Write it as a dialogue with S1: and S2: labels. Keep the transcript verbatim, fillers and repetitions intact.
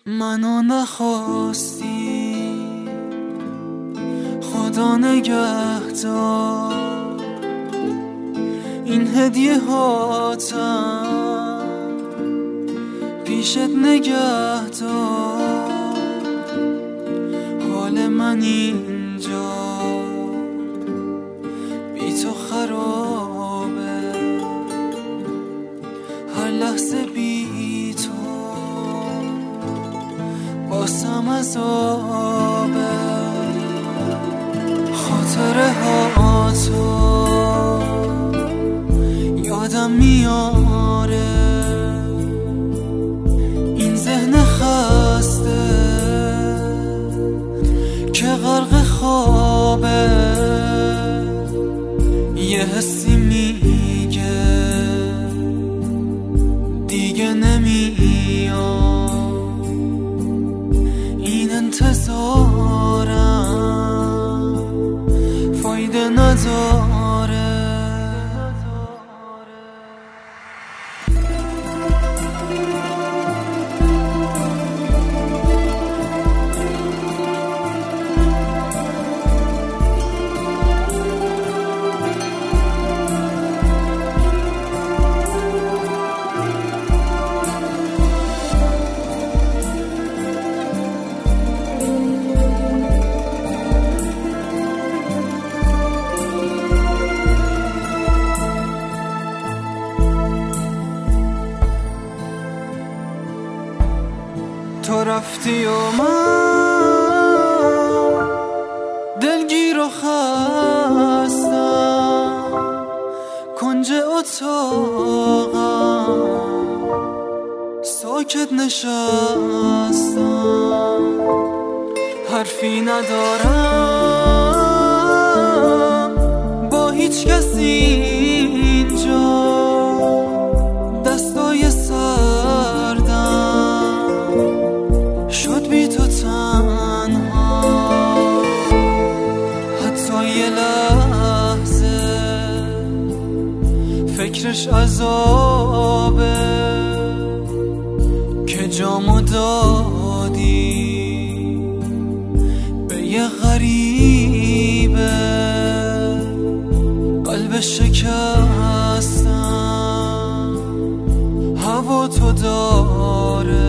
S1: منو نخواستی، خدا نگهدار. این هدیه هاتم پیشت نگهدار. حال من اینجا بی تو خرابه، هر لحظه بی تو باسم عذابه. خاطره ها تو یادم میاره، این ذهن خسته که غرق خوابه. یه حسی میگه دیگه نمیام، این انتظارم فایده نداره. تو رفتی و من دلگیر و خستم، کنج اتاقم ساکت نشستم. حرفی ندارم با هیچ کسی اینجا، دستای سردم شد بی تو تنها. حتی یه لحظه فکرش عذابه که جامو دادی به یه غریبه. قلب شکستم هوا تو داره،